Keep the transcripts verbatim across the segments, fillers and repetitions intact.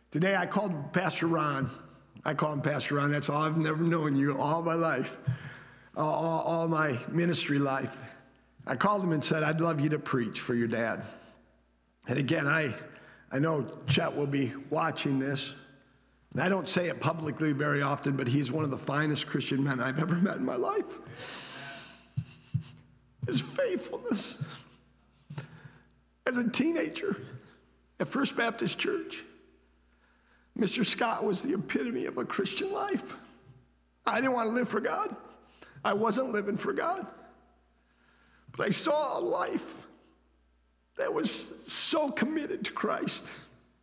Today I called Pastor Ron. I call him Pastor Ron. That's all. I've never known you all my life, all, all, all my ministry life. I called him and said, I'd love you to preach for your dad. And again, I, I know Chet will be watching this. And I don't say it publicly very often, but he's one of the finest Christian men I've ever met in my life. His faithfulness. As a teenager at First Baptist Church, Mister Scott was the epitome of a Christian life. I didn't want to live for God. I wasn't living for God. But I saw a life that was so committed to Christ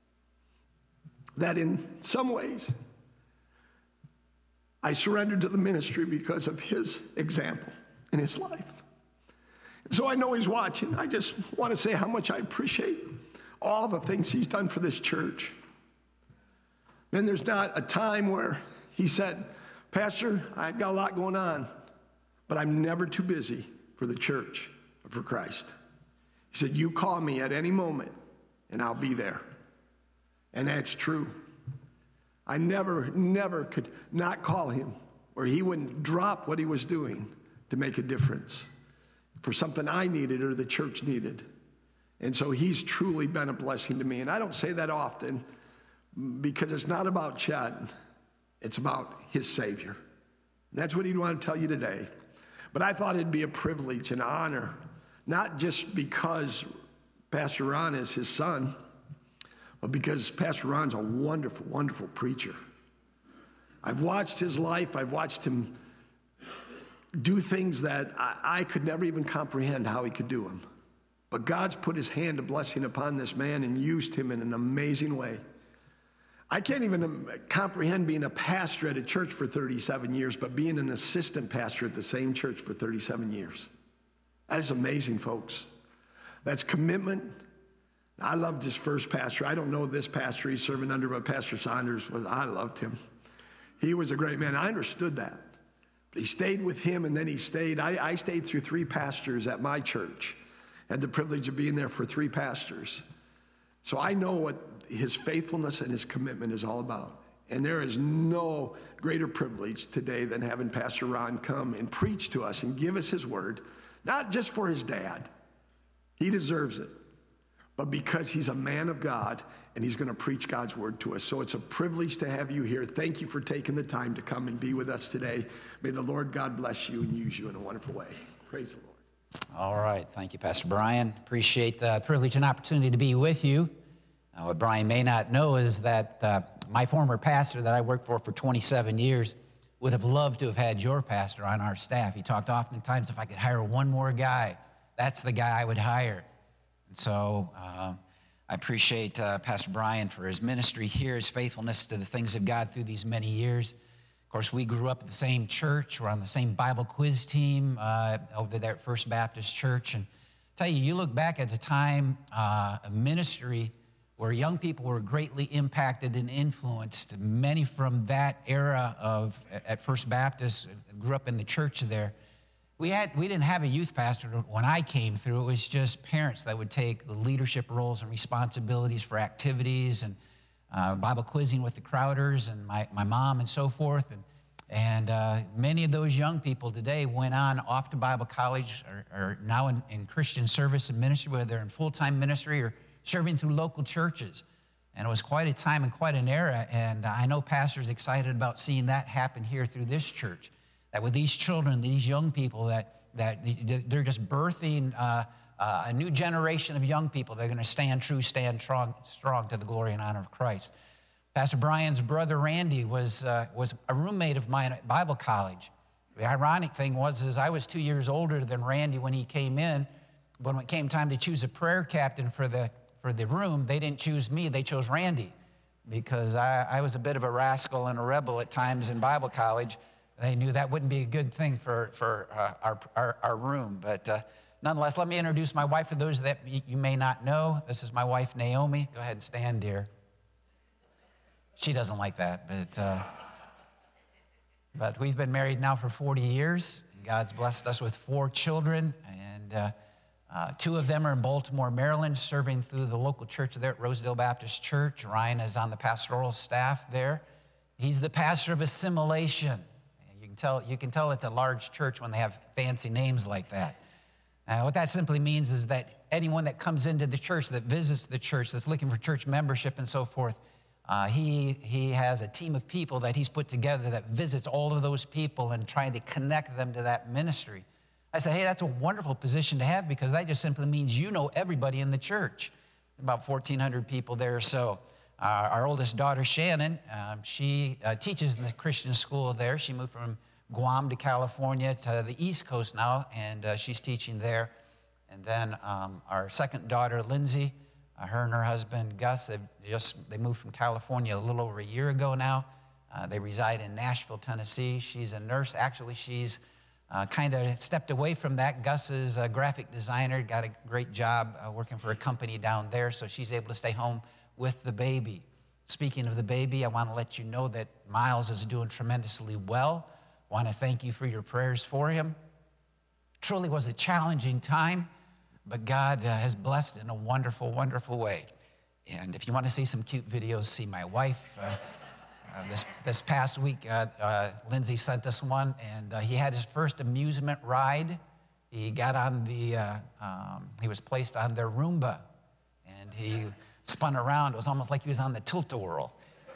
that in some ways I surrendered to the ministry because of his example in his life. And so I know he's watching. I just want to say how much I appreciate all the things he's done for this church. And there's not a time where he said, Pastor, I've got a lot going on, but I'm never too busy for the church or for Christ. He said, you call me at any moment and I'll be there. And that's true. I never, never could not call him or he wouldn't drop what he was doing to make a difference for something I needed or the church needed. And so he's truly been a blessing to me. And I don't say that often because it's not about Chad. It's about his Savior. And that's what he'd want to tell you today. But I thought it'd be a privilege and honor, not just because Pastor Ron is his son, but because Pastor Ron's a wonderful, wonderful preacher. I've watched his life. I've watched him do things that I, I could never even comprehend how he could do them. But God's put his hand of blessing upon this man and used him in an amazing way. I can't even comprehend being a pastor at a church for thirty-seven years, but being an assistant pastor at the same church for thirty-seven years. That is amazing, folks. That's commitment. I loved his first pastor. I don't know this pastor he's serving under, but Pastor Saunders was, I loved him. He was a great man. I understood that. But he stayed with him, and then he stayed. I, I stayed through three pastors at my church. Had the privilege of being there for three pastors. So I know what his faithfulness and his commitment is all about. And there is no greater privilege today than having Pastor Ron come and preach to us and give us his word, not just for his dad. He deserves it. But because he's a man of God and he's going to preach God's word to us. So it's a privilege to have you here. Thank you for taking the time to come and be with us today. May the Lord God bless you and use you in a wonderful way. Praise the Lord. All right. Thank you, Pastor Brian. Appreciate the privilege and opportunity to be with you. Uh, what Brian may not know is that uh, my former pastor that I worked for for twenty-seven years would have loved to have had your pastor on our staff. He talked oftentimes, if I could hire one more guy, that's the guy I would hire. And so uh, I appreciate uh, Pastor Brian for his ministry here, his faithfulness to the things of God through these many years. Of course, we grew up at the same church. We're on the same Bible quiz team uh, over there at First Baptist Church. And I tell you, you look back at the time uh, of ministry where young people were greatly impacted and influenced. Many from that era of at First Baptist grew up in the church there. We had we didn't have a youth pastor when I came through. It was just parents that would take the leadership roles and responsibilities for activities and uh, Bible quizzing with the Crowders and my, my mom and so forth. And, and uh, many of those young people today went on off to Bible college or, or now in, in Christian service and ministry, whether they're in full-time ministry or serving through local churches. And it was quite a time and quite an era. And I know pastors excited about seeing that happen here through this church. That with these children, these young people, that, that they're just birthing uh, uh, a new generation of young people. They're going to stand true, stand strong, strong to the glory and honor of Christ. Pastor Brian's brother Randy was uh, was a roommate of mine at Bible college. The ironic thing was is I was two years older than Randy when he came in. When it came time to choose a prayer captain for the for the room, they didn't choose me, they chose Randy, because I, I was a bit of a rascal and a rebel at times in Bible college. They knew that wouldn't be a good thing for, for uh, our, our, our room. But uh, nonetheless, let me introduce my wife for those that you may not know. This is my wife, Naomi. Go ahead and stand, dear. She doesn't like that, but, uh, but we've been married now for forty years. God's blessed us with four children, and uh, Uh, two of them are in Baltimore, Maryland, serving through the local church there at Rosedale Baptist Church. Ryan is on the pastoral staff there. He's the pastor of Assimilation. You can tell, you can tell it's a large church when they have fancy names like that. Uh, what that simply means is that anyone that comes into the church, that visits the church, that's looking for church membership and so forth, uh, he, he has a team of people that he's put together that visits all of those people and trying to connect them to that ministry. I said, hey, that's a wonderful position to have because that just simply means you know everybody in the church. About fourteen hundred people there or so. Uh, our oldest daughter, Shannon, um, she uh, teaches in the Christian school there. She moved from Guam to California to the East Coast now, and uh, she's teaching there. And then um, our second daughter, Lindsay, uh, her and her husband, Gus, they just they moved from California a little over a year ago now. Uh, they reside in Nashville, Tennessee. She's a nurse. Actually, she's Uh, kind of stepped away from that. Gus is a graphic designer, got a great job uh, working for a company down there, so she's able to stay home with the baby. Speaking of the baby, I want to let you know that Miles is doing tremendously well. I want to thank you for your prayers for him. Truly was a challenging time, but God uh, has blessed in a wonderful, wonderful way. And if you want to see some cute videos, see my wife. Uh, Uh, this, this past week, uh, uh, Lindsay sent us one, and uh, he had his first amusement ride. He got on the, uh, um, he was placed on their Roomba, and he spun around. It was almost like he was on the tilt-a-whirl.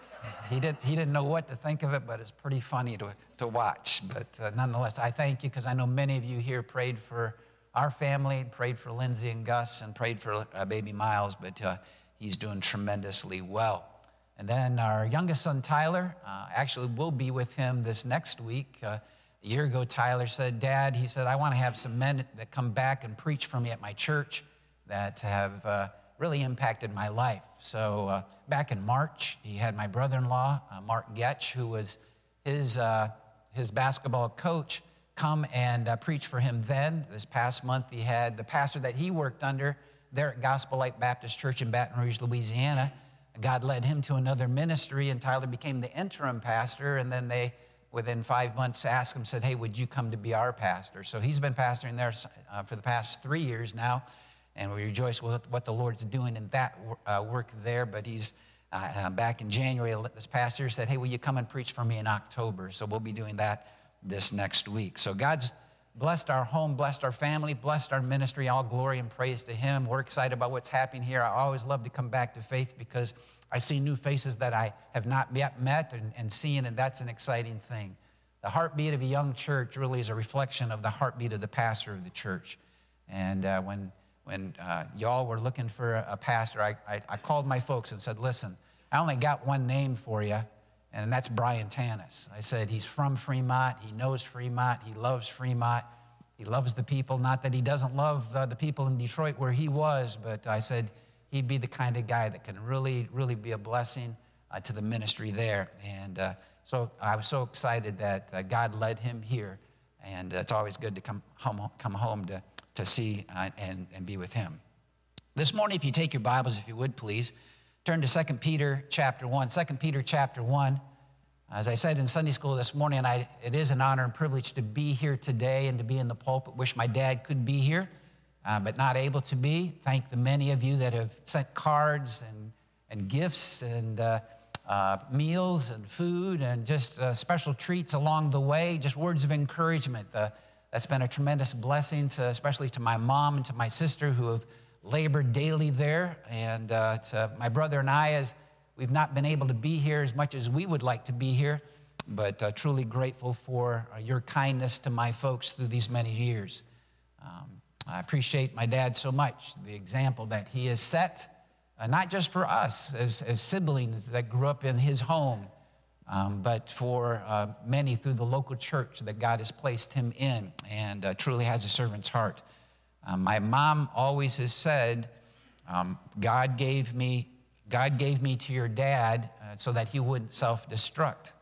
He didn't, he didn't know what to think of it, but it's pretty funny to, to watch. But uh, nonetheless, I thank you because I know many of you here prayed for our family, prayed for Lindsay and Gus, and prayed for uh, baby Miles, but uh, he's doing tremendously well. And then our youngest son, Tyler, uh, actually we'll be with him this next week. Uh, a year ago, Tyler said, Dad, he said, I want to have some men that come back and preach for me at my church that have uh, really impacted my life. So uh, back in March, he had my brother-in-law, uh, Mark Getch, who was his, uh, his basketball coach, come and uh, preach for him then. This past month, he had the pastor that he worked under there at Gospel Light Baptist Church in Baton Rouge, Louisiana. God led him to another ministry, and Tyler became the interim pastor, and then they, within five months, asked him, said, hey, would you come to be our pastor? So he's been pastoring there uh, for the past three years now, and we rejoice with what the Lord's doing in that uh, work there, but he's uh, back in January, this pastor said, hey, will you come and preach for me in October? So we'll be doing that this next week. So God's blessed our home, blessed our family, blessed our ministry. All glory and praise to him. We're excited about what's happening here. I always love to come back to Faith because I see new faces that I have not yet met and, and seen, and that's an exciting thing. The heartbeat of a young church really is a reflection of the heartbeat of the pastor of the church. And uh, when when uh, y'all were looking for a, a pastor, I, I, I called my folks and said, listen, I only got one name for you, and that's Brian Tanis. I said, he's from Fremont. He knows Fremont. He loves Fremont. He loves the people. Not that he doesn't love uh, the people in Detroit where he was, but I said he'd be the kind of guy that can really, really be a blessing uh, to the ministry there. And uh, so I was so excited that uh, God led him here, and it's always good to come home, come home to, to see uh, and, and be with him. This morning, if you take your Bibles, if you would, please, turn to Second Peter chapter one. Second Peter chapter one. As I said in Sunday school this morning, I, it is an honor and privilege to be here today and to be in the pulpit. Wish my dad could be here, uh, but not able to be. Thank the many of you that have sent cards and, and gifts and uh, uh, meals and food and just uh, special treats along the way, just words of encouragement. Uh, that's been a tremendous blessing, to, especially to my mom and to my sister who have labored daily there, and uh, to my brother and I, as we've not been able to be here as much as we would like to be here, but uh, truly grateful for uh, your kindness to my folks through these many years. Um, I appreciate my dad so much, the example that he has set, uh, not just for us as, as siblings that grew up in his home, um, but for uh, many through the local church that God has placed him in, and uh, truly has a servant's heart. Um, my mom always has said, um, God gave me God gave me to your dad uh, so that he wouldn't self-destruct.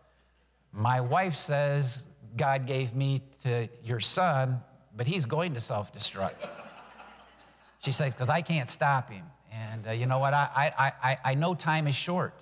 My wife says, God gave me to your son, but he's going to self-destruct. She says, because I can't stop him. And uh, you know what? I, I, I, I know time is short.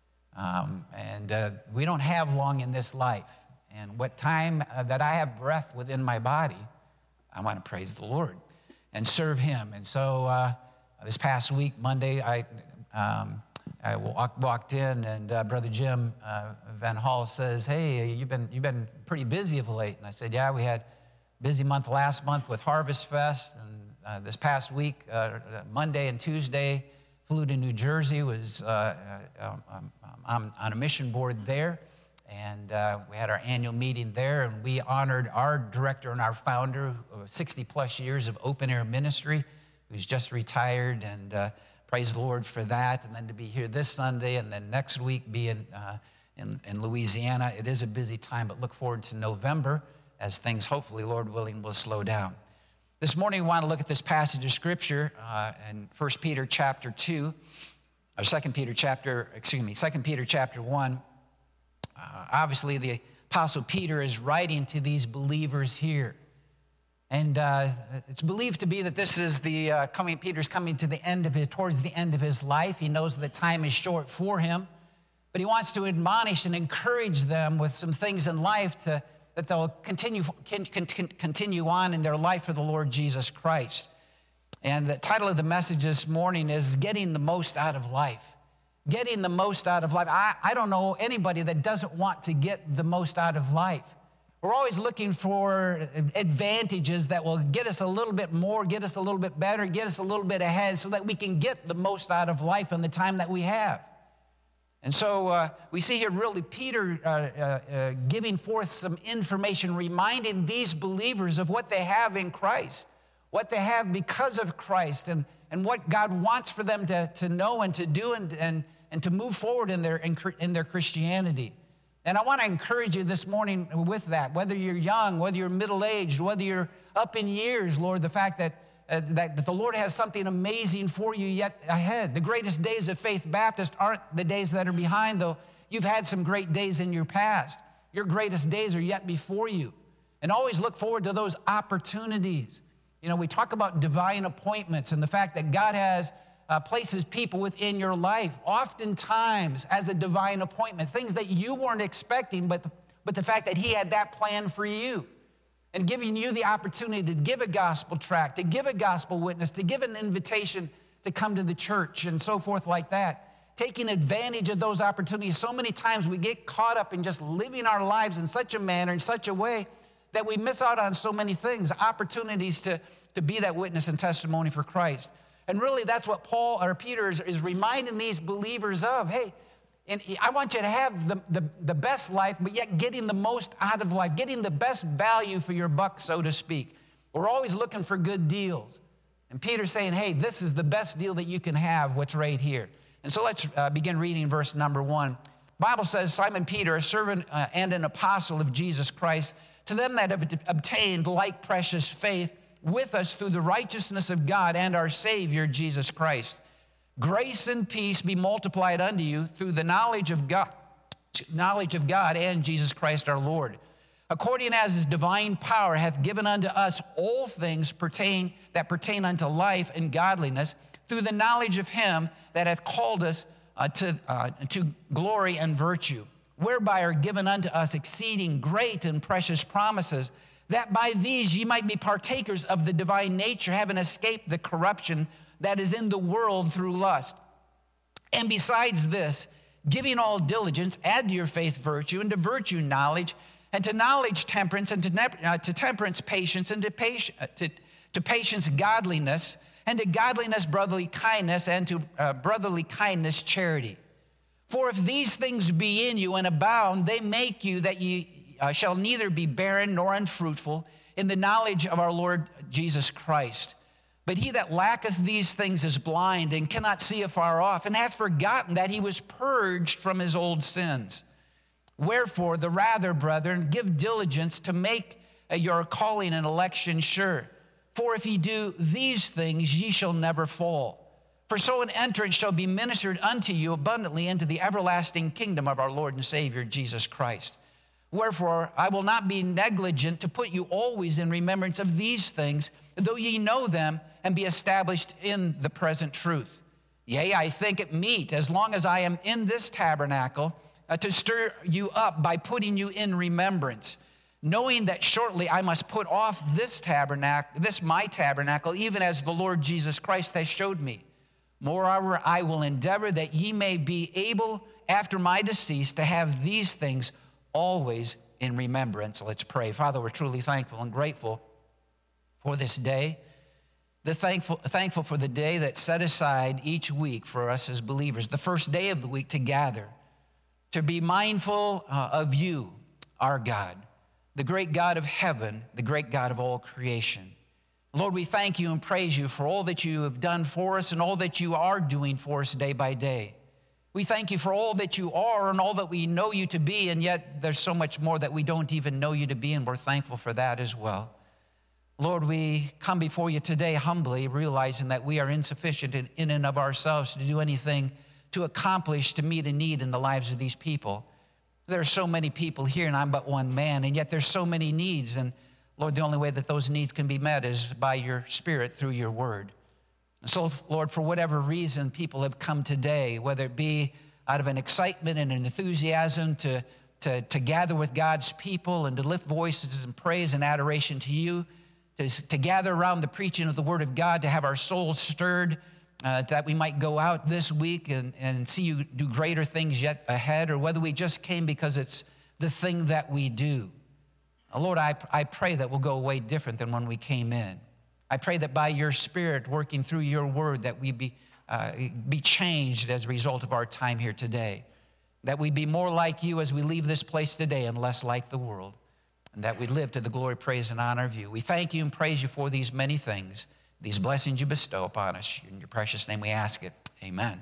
Um, and uh, we don't have long in this life. And what time uh, that I have breath within my body, I want to praise the Lord. and serve him. And so uh, this past week, Monday, I, um, I walk, walked in, and uh, Brother Jim uh, Van Hall says, hey, you've been, you've been pretty busy of late. And I said, yeah, we had a busy month last month with Harvest Fest, and uh, this past week, uh, Monday and Tuesday, flew to New Jersey, was uh, uh, um, um, on a mission board there, and uh, we had our annual meeting there, and we honored our director and our founder of sixty plus years of open air ministry, who's just retired, and uh, praise the Lord for that. And then to be here this Sunday, and then next week be in, uh, in, in Louisiana. It is a busy time, but look forward to November as things, hopefully, Lord willing, will slow down. This morning, we want to look at this passage of Scripture uh, in First Peter chapter two, or Second Peter chapter, excuse me, Second Peter chapter one. Uh, obviously, the Apostle Peter is writing to these believers here. And uh, it's believed to be that this is the uh, coming, Peter's coming to the end of his, towards the end of his life. He knows that time is short for him, but he wants to admonish and encourage them with some things in life to that they'll continue, can, can, continue on in their life for the Lord Jesus Christ. And the title of the message this morning is Getting the Most Out of Life. Getting the most out of life. I, I don't know anybody that doesn't want to get the most out of life. We're always looking for advantages that will get us a little bit more, get us a little bit better, get us a little bit ahead so that we can get the most out of life in the time that we have. And so uh, we see here really Peter uh, uh, uh, giving forth some information, reminding these believers of what they have in Christ, what they have because of Christ, and, and what God wants for them to, to know and to do and, and, and to move forward in their, in, in their Christianity. And I want to encourage you this morning with that, whether you're young, whether you're middle-aged, whether you're up in years, Lord, the fact that Uh, that, that the Lord has something amazing for you yet ahead. The greatest days of Faith Baptist aren't the days that are behind, though you've had some great days in your past. Your greatest days are yet before you. And always look forward to those opportunities. You know, we talk about divine appointments and the fact that God has uh, places people within your life, oftentimes as a divine appointment, things that you weren't expecting, but the, but the fact that he had that plan for you. And giving you the opportunity to give a gospel tract, to give a gospel witness, to give an invitation to come to the church and so forth like that. Taking advantage of those opportunities. So many times we get caught up in just living our lives in such a manner, in such a way, that we miss out on so many things, opportunities to, to be that witness and testimony for Christ. And really that's what Paul or Peter is, is reminding these believers of. Hey, and I want you to have the, the, the best life, but yet getting the most out of life, getting the best value for your buck, so to speak. We're always looking for good deals. And Peter's saying, hey, this is the best deal that you can have, what's right here. And so let's uh, begin reading verse number one. The Bible says, Simon Peter, a servant uh, and an apostle of Jesus Christ, to them that have obtained like precious faith with us through the righteousness of God and our Savior, Jesus Christ. Grace and peace be multiplied unto you through the knowledge of God, knowledge of God and Jesus Christ our Lord, according as his divine power hath given unto us all things pertain that pertain unto life and godliness, through the knowledge of him that hath called us uh, to, uh, to glory and virtue, whereby are given unto us exceeding great and precious promises, that by these ye might be partakers of the divine nature, having escaped the corruption that is in the world through lust. And besides this, giving all diligence, add to your faith virtue, and to virtue knowledge, and to knowledge temperance, and to, uh, to temperance patience, and to, patience, uh, to, to patience godliness, and to godliness brotherly kindness, and to uh, brotherly kindness charity. For if these things be in you and abound, they make you that ye uh, shall neither be barren nor unfruitful in the knowledge of our Lord Jesus Christ. But he that lacketh these things is blind and cannot see afar off, and hath forgotten that he was purged from his old sins. Wherefore, the rather, brethren, give diligence to make your calling and election sure. For if ye do these things, ye shall never fall. For so an entrance shall be ministered unto you abundantly into the everlasting kingdom of our Lord and Savior, Jesus Christ. Wherefore, I will not be negligent to put you always in remembrance of these things, though ye know them, and be established in the present truth. Yea, I think it meet, as long as I am in this tabernacle, uh, to stir you up by putting you in remembrance, knowing that shortly I must put off this tabernacle, this my tabernacle, even as the Lord Jesus Christ has showed me. Moreover, I will endeavor that ye may be able, after my decease, to have these things always in remembrance. Let's pray. Father, we're truly thankful and grateful for this day. The thankful, thankful for the day that's set aside each week for us as believers, the first day of the week to gather, to be mindful uh, of you, our God, the great God of heaven, the great God of all creation. Lord, we thank you and praise you for all that you have done for us and all that you are doing for us day by day. We thank you for all that you are and all that we know you to be, and yet there's so much more that we don't even know you to be, and we're thankful for that as well. Lord, we come before you today humbly, realizing that we are insufficient in, in and of ourselves to do anything to accomplish, to meet a need in the lives of these people. There are so many people here, and I'm but one man, and yet there's so many needs, and Lord, the only way that those needs can be met is by your Spirit through your word. And so, Lord, for whatever reason people have come today, whether it be out of an excitement and an enthusiasm to, to, to gather with God's people and to lift voices in praise and adoration to you, to, to gather around the preaching of the word of God, to have our souls stirred, uh, that we might go out this week and, and see you do greater things yet ahead, or whether we just came because it's the thing that we do. Lord, I, I pray that we'll go away different than when we came in. I pray that by your Spirit working through your word that we be, uh, be changed as a result of our time here today, that we be more like you as we leave this place today and less like the world, and that we live to the glory, praise, and honor of you. We thank you and praise you for these many things, these blessings you bestow upon us. In your precious name we ask it. Amen.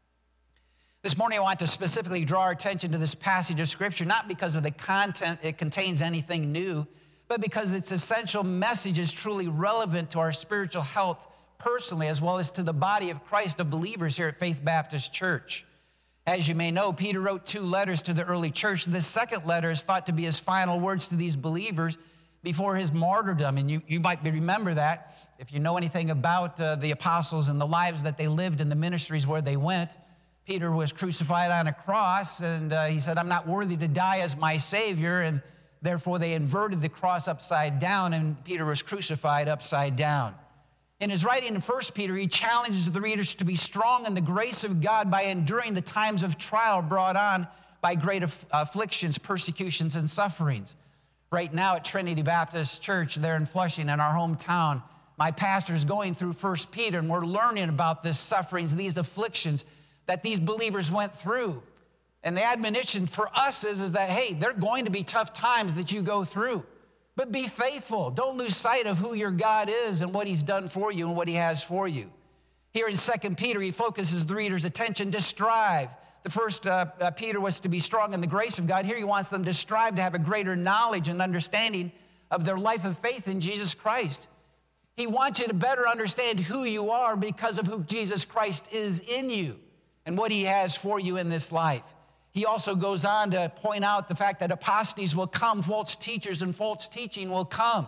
This morning I want to specifically draw our attention to this passage of Scripture, not because of the content it contains anything new, but because its essential message is truly relevant to our spiritual health personally, as well as to the body of Christ of believers here at Faith Baptist Church. As you may know, Peter wrote two letters to the early church. This second letter is thought to be his final words to these believers before his martyrdom, and you, you might remember that if you know anything about uh, the apostles and the lives that they lived and the ministries where they went. Peter was crucified on a cross, and uh, he said, I'm not worthy to die as my Savior, and therefore they inverted the cross upside down, and Peter was crucified upside down. In his writing in First Peter, he challenges the readers to be strong in the grace of God by enduring the times of trial brought on by great aff- afflictions, persecutions, and sufferings. Right now at Trinity Baptist Church there in Flushing, in our hometown, my pastor is going through First Peter, and we're learning about these sufferings, these afflictions that these believers went through. And the admonition for us is, is that, hey, there are going to be tough times that you go through, but be faithful. Don't lose sight of who your God is and what he's done for you and what he has for you. Here in Second Peter, he focuses the reader's attention to strive. The first uh, uh, Peter was to be strong in the grace of God. Here he wants them to strive to have a greater knowledge and understanding of their life of faith in Jesus Christ. He wants you to better understand who you are because of who Jesus Christ is in you and what he has for you in this life. He also goes on to point out the fact that apostates will come, false teachers and false teaching will come.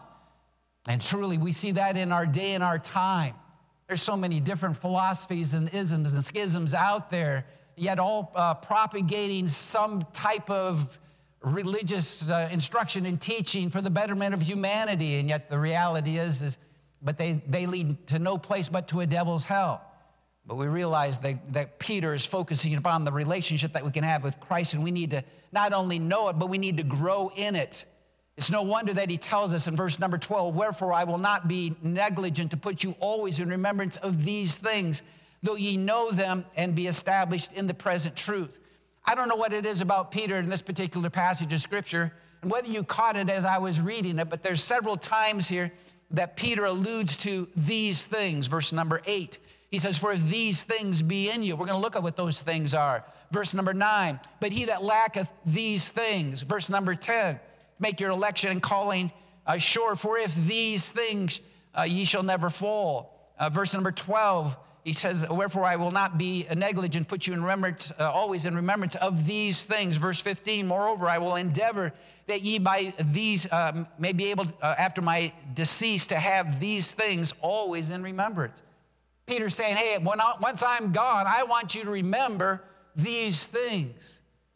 And truly, we see that in our day and our time. There's so many different philosophies and isms and schisms out there, yet all uh, propagating some type of religious uh, instruction and teaching for the betterment of humanity. And yet the reality is, is but they, they lead to no place but to a devil's hell. But we realize that, that Peter is focusing upon the relationship that we can have with Christ, and we need to not only know it, but we need to grow in it. It's no wonder that he tells us in verse number twelve, wherefore I will not be negligent to put you always in remembrance of these things, though ye know them and be established in the present truth. I don't know what it is about Peter in this particular passage of Scripture, and whether you caught it as I was reading it, but there's several times here that Peter alludes to these things. Verse number eight. He says, for if these things be in you, we're going to look at what those things are. Verse number nine, but he that lacketh these things. Verse number ten, make your election and calling uh, sure, for if these things uh, ye shall never fall. Uh, verse number twelve, he says, wherefore I will not be negligent, put you in remembrance, uh, always in remembrance of these things. Verse fifteen, moreover, I will endeavor that ye by these uh, may be able, uh, after my decease, to have these things always in remembrance. Peter's saying, hey, when I, once I'm gone, I want you to remember these things.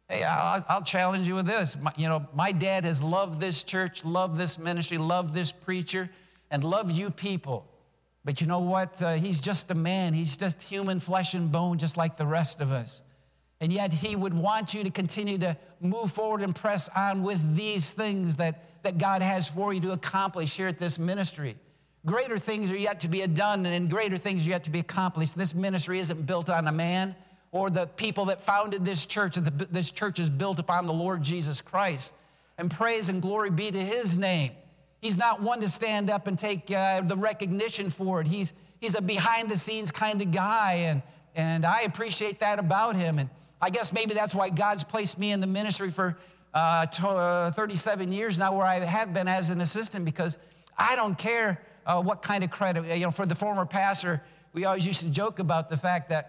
Hey, I'll, I'll challenge you with this. My, you know, my dad has loved this church, loved this ministry, loved this preacher, and loved you people. But you know what? Uh, he's just a man. He's just human flesh and bone, just like the rest of us. And yet he would want you to continue to move forward and press on with these things that, that God has for you to accomplish here at this ministry. Greater things are yet to be done, and greater things are yet to be accomplished. This ministry isn't built on a man or the people that founded this church. This church is built upon the Lord Jesus Christ. And praise and glory be to his name. He's not one to stand up and take uh, the recognition for it. He's, he's a behind-the-scenes kind of guy, and, and I appreciate that about him. And I guess maybe that's why God's placed me in the ministry for uh, to, uh, thirty-seven years now, where I have been as an assistant, because I don't care uh, what kind of credit. You know, for the former pastor, we always used to joke about the fact that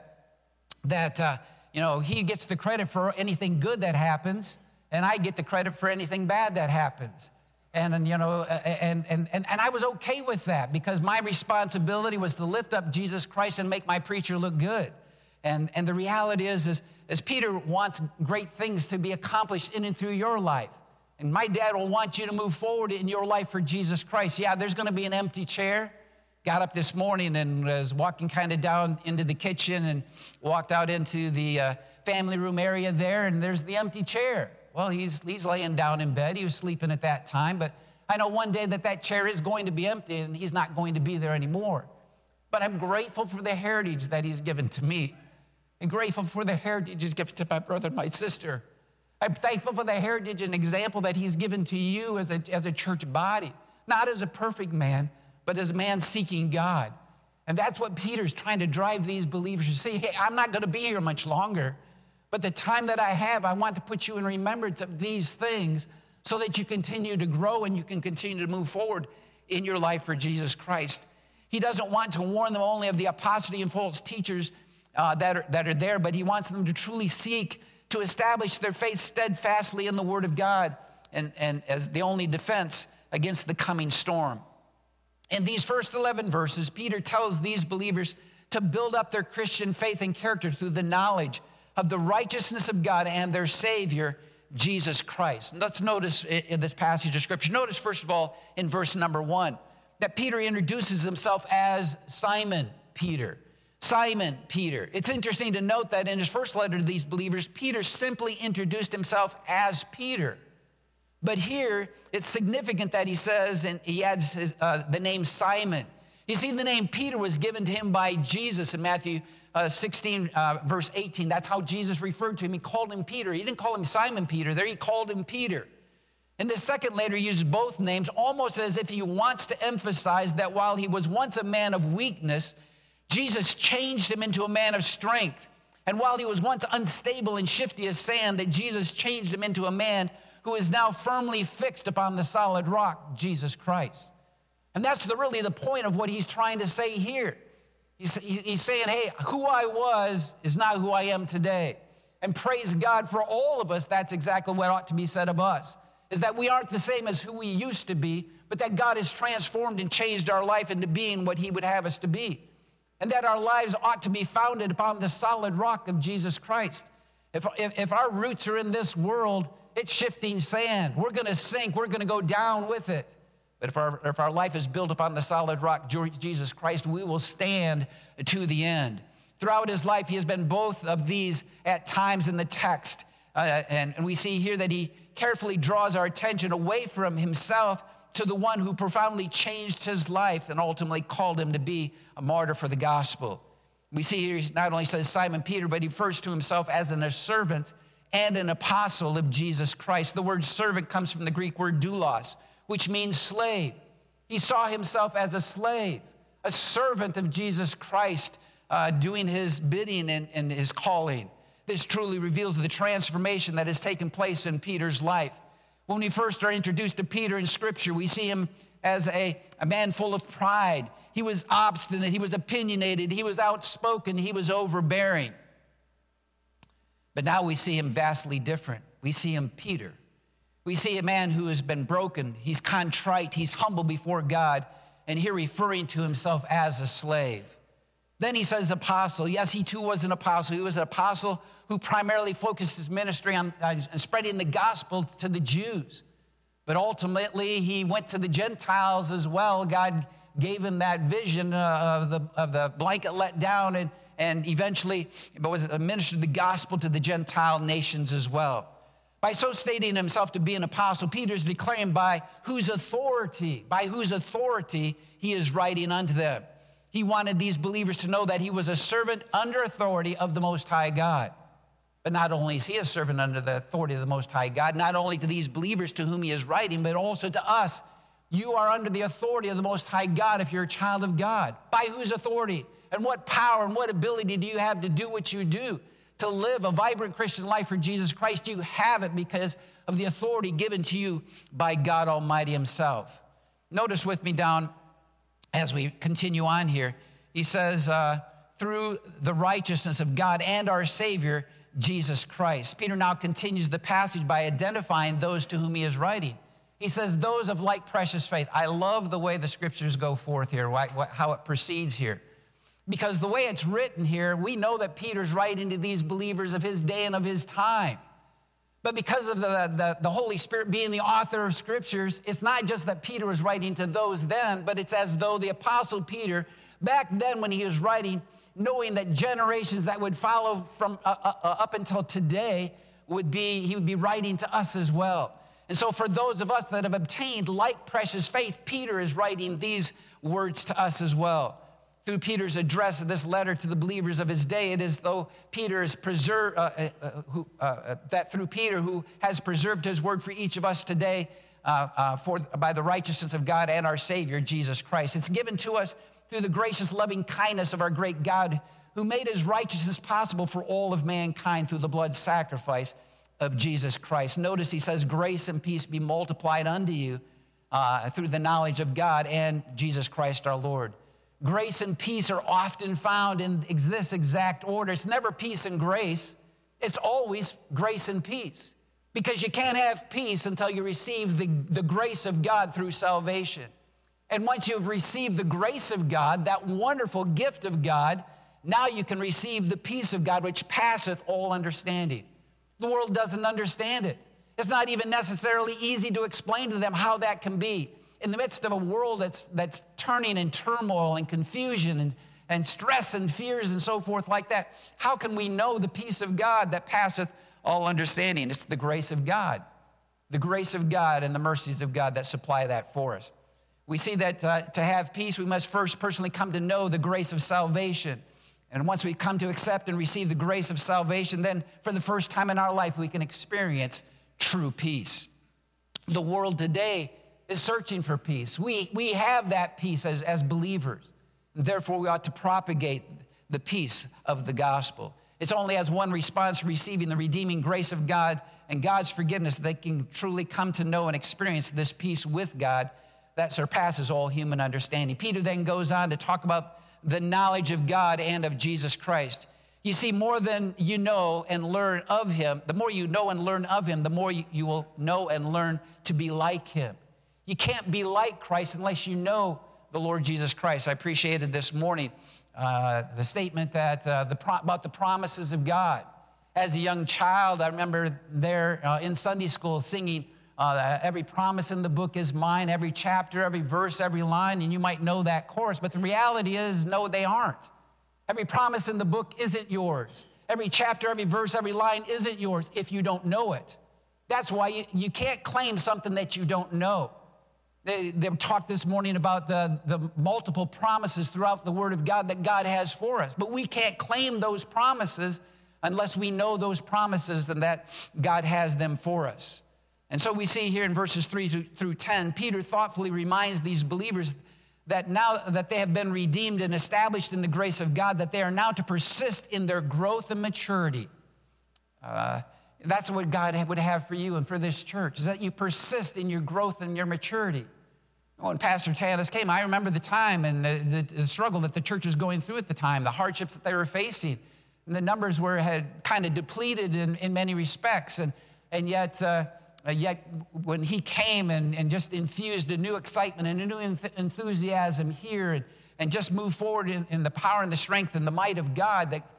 that, uh, you know, he gets the credit for anything good that happens, and I get the credit for anything bad that happens. And, and you know, and, and, and, and I was okay with that, because my responsibility was to lift up Jesus Christ and make my preacher look good. And, and the reality is, is, is Peter wants great things to be accomplished in and through your life. And my dad will want you to move forward in your life for Jesus Christ. Yeah, there's going to be an empty chair. Got up this morning and was walking kind of down into the kitchen and walked out into the uh, family room area there, and there's the empty chair. Well, he's, he's laying down in bed. He was sleeping at that time, but I know one day that that chair is going to be empty and he's not going to be there anymore. But I'm grateful for the heritage that he's given to me, and grateful for the heritage he's given to my brother and my sister. I'm thankful for the heritage and example that he's given to you as a, as a church body, not as a perfect man, but as a man seeking God. And that's what Peter's trying to drive these believers to see. Hey, I'm not going to be here much longer, but the time that I have, I want to put you in remembrance of these things so that you continue to grow and you can continue to move forward in your life for Jesus Christ. He doesn't want to warn them only of the apostasy and false teachers uh, that, are, that are there, but he wants them to truly seek to establish their faith steadfastly in the Word of God and, and as the only defense against the coming storm. In these first eleven verses, Peter tells these believers to build up their Christian faith and character through the knowledge of the righteousness of God and their Savior, Jesus Christ. And let's notice in this passage of Scripture, notice first of all in verse number one, that Peter introduces himself as Simon Peter. Simon Peter. It's interesting to note that in his first letter to these believers, Peter simply introduced himself as Peter. But here, it's significant that he says, and he adds his, uh, the name Simon. You see, the name Peter was given to him by Jesus in Matthew uh, sixteen, uh, verse eighteen. That's how Jesus referred to him. He called him Peter. He didn't call him Simon Peter there. He called him Peter. And the second letter uses both names almost as if he wants to emphasize that while he was once a man of weakness, Jesus changed him into a man of strength. And while he was once unstable and shifty as sand, that Jesus changed him into a man who is now firmly fixed upon the solid rock, Jesus Christ. And that's the, really the point of what he's trying to say here. He's, he's saying, hey, who I was is not who I am today. And praise God for all of us, that's exactly what ought to be said of us, is that we aren't the same as who we used to be, but that God has transformed and changed our life into being what he would have us to be. And that our lives ought to be founded upon the solid rock of Jesus Christ. If, if, if our roots are in this world, it's shifting sand. We're going to sink. We're going to go down with it. But if our, if our life is built upon the solid rock, Jesus Christ, we will stand to the end. Throughout his life, he has been both of these at times in the text. Uh, and, and we see here that he carefully draws our attention away from himself to the one who profoundly changed his life and ultimately called him to be a martyr for the gospel. We see here he not only says Simon Peter, but he refers to himself as an, a servant and an apostle of Jesus Christ. The word servant comes from the Greek word doulos, which means slave. He saw himself as a slave, a servant of Jesus Christ, uh, doing his bidding and, and his calling. This truly reveals the transformation that has taken place in Peter's life. When we first are introduced to Peter in Scripture, we see him as a, a man full of pride. He was obstinate, he was opinionated, he was outspoken, he was overbearing. But now we see him vastly different. We see him Peter. We see a man who has been broken. He's contrite. He's humble before God. And here referring to himself as a slave. Then he says apostle. Yes, he too was an apostle. He was an apostle who primarily focused his ministry on uh, spreading the gospel to the Jews. But ultimately, he went to the Gentiles as well. God gave him that vision uh, of, the, of the blanket let down, and, and eventually was ministered the gospel to the Gentile nations as well. By so stating himself to be an apostle, Peter is declaring by whose authority, by whose authority he is writing unto them. He wanted these believers to know that he was a servant under authority of the Most High God. But not only is he a servant under the authority of the Most High God, not only to these believers to whom he is writing, but also to us. You are under the authority of the Most High God if you're a child of God. By whose authority? And what power and what ability do you have to do what you do? To live a vibrant Christian life for Jesus Christ? You have it because of the authority given to you by God Almighty himself. Notice with me down as we continue on here. He says, uh, through the righteousness of God and our Savior, Jesus Christ. Peter now continues the passage by identifying those to whom he is writing. He says, those of like precious faith. I love the way the scriptures go forth here, how it proceeds here. Because the way it's written here, we know that Peter's writing to these believers of his day and of his time. But because of the, the, the Holy Spirit being the author of scriptures, it's not just that Peter was writing to those then, but it's as though the Apostle Peter, back then when he was writing, knowing that generations that would follow from uh, uh, up until today would be, he would be writing to us as well. And so for those of us that have obtained like precious faith, Peter is writing these words to us as well. Through Peter's address of this letter to the believers of his day, it is though Peter is preserved, uh, uh, who, uh, that through Peter, who has preserved his word for each of us today uh, uh, for, by the righteousness of God and our Savior, Jesus Christ. It's given to us through the gracious loving kindness of our great God, who made his righteousness possible for all of mankind through the blood sacrifice of Jesus Christ. Notice he says, grace and peace be multiplied unto you uh, through the knowledge of God and Jesus Christ our Lord. Grace and peace are often found in this exact order. It's never peace and grace. It's always grace and peace. Because you can't have peace until you receive the, the grace of God through salvation. And once you've received the grace of God, that wonderful gift of God, now you can receive the peace of God, which passeth all understanding. The world doesn't understand it. It's not even necessarily easy to explain to them how that can be. In the midst of a world that's, that's turning in turmoil and confusion and, and stress and fears and so forth like that, how can we know the peace of God that passeth all understanding? It's the grace of God. The grace of God and the mercies of God that supply that for us. We see that uh, to have peace, we must first personally come to know the grace of salvation. And once we come to accept and receive the grace of salvation, then for the first time in our life, we can experience true peace. The world today is searching for peace. We, we have that peace as, as believers. And therefore, we ought to propagate the peace of the gospel. It's only as one responds to receiving the redeeming grace of God and God's forgiveness that they can truly come to know and experience this peace with God that surpasses all human understanding. Peter then goes on to talk about the knowledge of God and of Jesus Christ. You see, more than you know and learn of him, the more you know and learn of him, the more you, you will know and learn to be like him. You can't be like Christ unless you know the Lord Jesus Christ. I appreciated this morning uh, the statement that uh, the pro- about the promises of God. As a young child, I remember there uh, in Sunday school singing, uh, every promise in the book is mine, every chapter, every verse, every line, and you might know that chorus, but the reality is, no, they aren't. Every promise in the book isn't yours. Every chapter, every verse, every line isn't yours if you don't know it. That's why you, you can't claim something that you don't know. They, they talked this morning about the, the multiple promises throughout the Word of God that God has for us. But we can't claim those promises unless we know those promises and that God has them for us. And so we see here in verses three through ten, Peter thoughtfully reminds these believers that now that they have been redeemed and established in the grace of God, that they are now to persist in their growth and maturity. Uh, that's what God would have for you and for this church, is that you persist in your growth and your maturity. When Pastor Tanis came, I remember the time and the, the, the struggle that the church was going through at the time, the hardships that they were facing. And the numbers were had kind of depleted in, in many respects. And, and yet, uh, yet when he came and, and just infused a new excitement and a new enth- enthusiasm here and, and just moved forward in, in the power and the strength and the might of God, that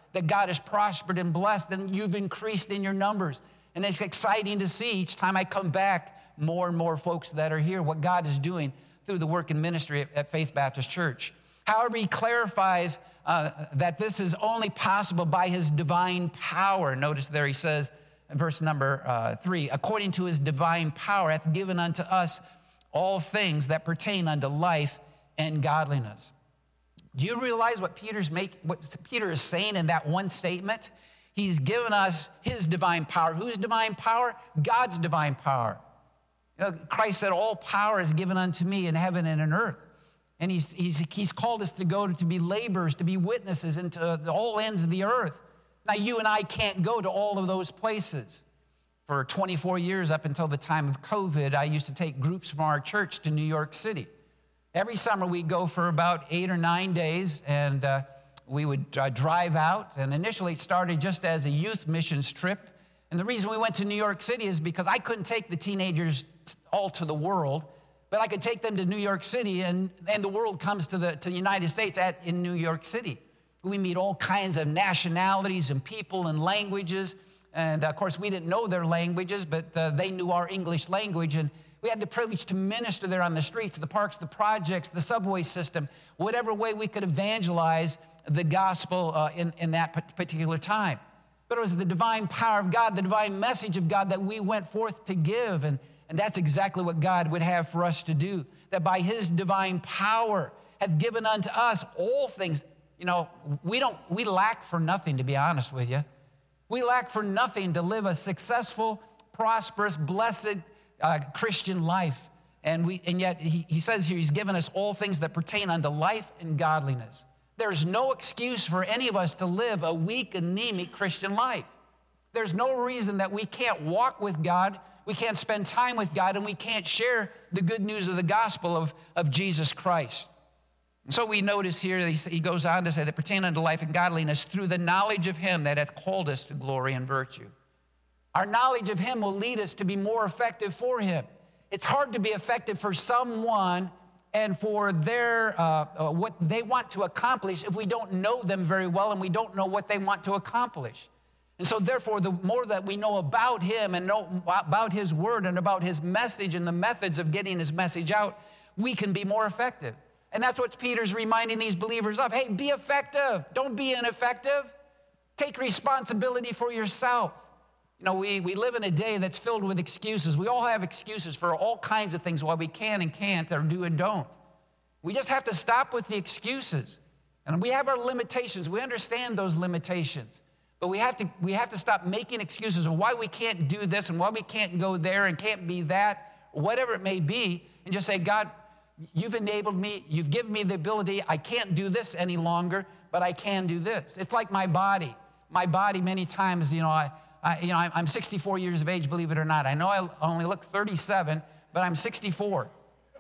that God has prospered and blessed, and you've increased in your numbers. And it's exciting to see each time I come back, more and more folks that are here, what God is doing through the work and ministry at, at Faith Baptist Church. However, he clarifies uh, that this is only possible by his divine power. Notice there he says in verse number uh, three, according to his divine power hath given unto us all things that pertain unto life and godliness. Do you realize what Peter's make, what Peter is saying in that one statement? He's given us his divine power. Whose divine power? God's divine power. You know, Christ said, all power is given unto me in heaven and in earth. And he's, he's, he's called us to go to, to be laborers, to be witnesses into all ends of the earth. Now, you and I can't go to all of those places. For twenty-four years, up until the time of COVID, I used to take groups from our church to New York City. Every summer, we'd go for about eight or nine days, and uh, we would uh, drive out. And initially, it started just as a youth missions trip. And the reason we went to New York City is because I couldn't take the teenagers all to the world, but I could take them to New York City, and, and the world comes to the, to the United States at, in New York City. We meet all kinds of nationalities and people and languages. And, of course, we didn't know their languages, but uh, they knew our English language. And we had the privilege to minister there on the streets, the parks, the projects, the subway system, whatever way we could evangelize the gospel uh, in, in that particular time. But it was the divine power of God, the divine message of God that we went forth to give. And, and that's exactly what God would have for us to do, that by his divine power hath given unto us all things. You know, we don't, we lack for nothing, to be honest with you. We lack for nothing to live a successful, prosperous, blessed uh, Christian life. And, we, and yet he, he says here, he's given us all things that pertain unto life and godliness. There's no excuse for any of us to live a weak, anemic Christian life. There's no reason that we can't walk with God, we can't spend time with God, and we can't share the good news of the gospel of, of Jesus Christ. And so we notice here, he goes on to say, that pertain unto life and godliness through the knowledge of him that hath called us to glory and virtue. Our knowledge of him will lead us to be more effective for him. It's hard to be effective for someone and for their uh, uh, what they want to accomplish if we don't know them very well and we don't know what they want to accomplish. And so therefore, the more that we know about him and know about his word and about his message and the methods of getting his message out, we can be more effective. And that's what Peter's reminding these believers of. Hey, be effective. Don't be ineffective. Take responsibility for yourself. You know, we, we live in a day that's filled with excuses. We all have excuses for all kinds of things why we can and can't or do and don't. We just have to stop with the excuses. And we have our limitations. We understand those limitations. But we have to, we have to stop making excuses of why we can't do this and why we can't go there and can't be that, or whatever it may be, and just say, God, you've enabled me. You've given me the ability. I can't do this any longer, but I can do this. It's like my body. My body many times, you know, I, I, you know, I'm sixty-four years of age, believe it or not. I know I only look thirty-seven, but I'm sixty-four.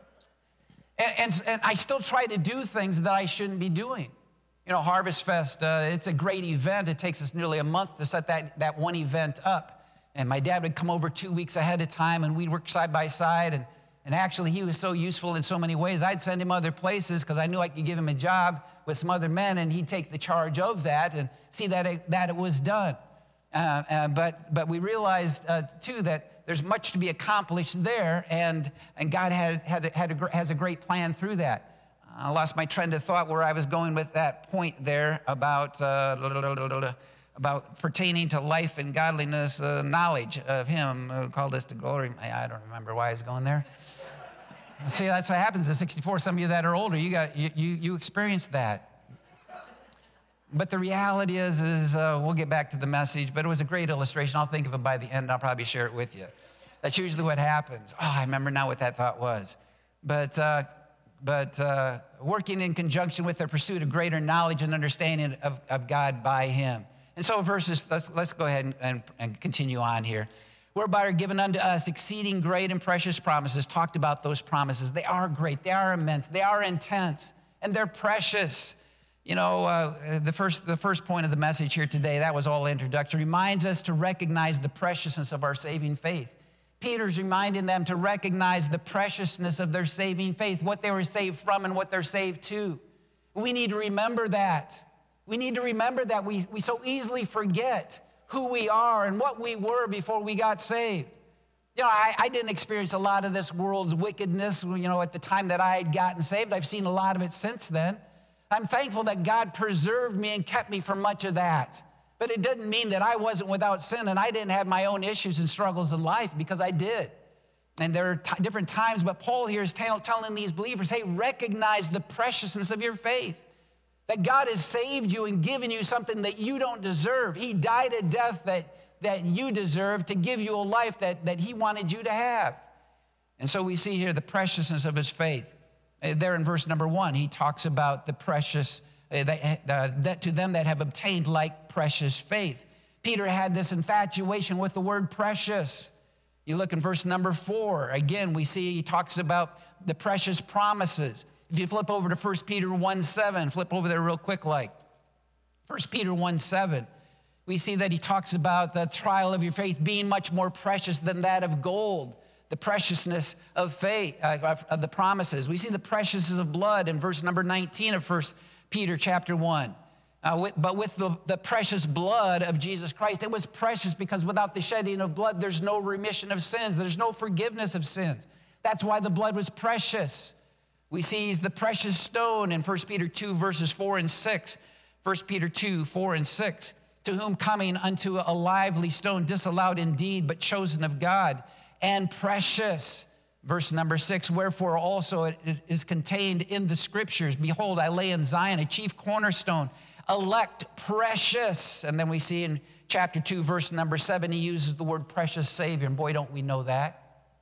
And, and, and I still try to do things that I shouldn't be doing. You know, Harvest Fest, uh, it's a great event. It takes us nearly a month to set that, that one event up. And my dad would come over two weeks ahead of time, and we'd work side by side. And, and actually, he was so useful in so many ways. I'd send him other places because I knew I could give him a job with some other men, and he'd take the charge of that and see that it, that it was done. Uh, uh, but but we realized, uh, too, that there's much to be accomplished there, and, and God had, had, had a, has a great plan through that. I lost my trend of thought where I was going with that point there about, uh, about pertaining to life and godliness, uh, knowledge of him who called us to glory. I don't remember why I was going there. See, that's what happens at sixty-four. Some of you that are older, you, got, you, you, you experienced that. But the reality is, is uh, we'll get back to the message, but it was a great illustration. I'll think of it by the end. I'll probably share it with you. That's usually what happens. Oh, I remember now what that thought was. But, uh, but uh, working in conjunction with the pursuit of greater knowledge and understanding of, of God by him. And so verses, let's, let's go ahead and, and, and continue on here. Whereby are given unto us exceeding great and precious promises. Talked about those promises. They are great. They are immense. They are intense. And they're precious. You know, uh, the first the first point of the message here today, that was all introduction, reminds us to recognize the preciousness of our saving faith. Peter's reminding them to recognize the preciousness of their saving faith, what they were saved from and what they're saved to. We need to remember that. We need to remember that we, we so easily forget who we are and what we were before we got saved. You know, I, I didn't experience a lot of this world's wickedness, you know, at the time that I had gotten saved. I've seen a lot of it since then. I'm thankful that God preserved me and kept me from much of that. But it didn't mean that I wasn't without sin and I didn't have my own issues and struggles in life, because I did. And there are t- different times, but Paul here is t- telling these believers, hey, recognize the preciousness of your faith. That God has saved you and given you something that you don't deserve. He died a death that, that you deserve to give you a life that, that he wanted you to have. And so we see here the preciousness of his faith. Uh, there in verse number one, he talks about the precious, uh, that, uh, that to them that have obtained like precious faith. Peter had this infatuation with the word precious. You look in verse number four, again, we see he talks about the precious promises. If you flip over to First Peter one seven, flip over there real quick like. First Peter one seven, we see that he talks about the trial of your faith being much more precious than that of gold. The preciousness of faith, uh, of, of the promises. We see the preciousness of blood in verse number nineteen of First Peter chapter one. Uh, with, but with the, the precious blood of Jesus Christ, it was precious because without the shedding of blood, there's no remission of sins. There's no forgiveness of sins. That's why the blood was precious. We see he's the precious stone in First Peter two, verses four and six. First Peter two, four and six. To whom coming unto a lively stone, disallowed indeed, but chosen of God, and precious. Verse number six, wherefore also it is contained in the scriptures, behold, I lay in Zion a chief cornerstone, elect, precious. And then we see in chapter two, verse number seven, he uses the word precious Savior. And boy, don't we know that.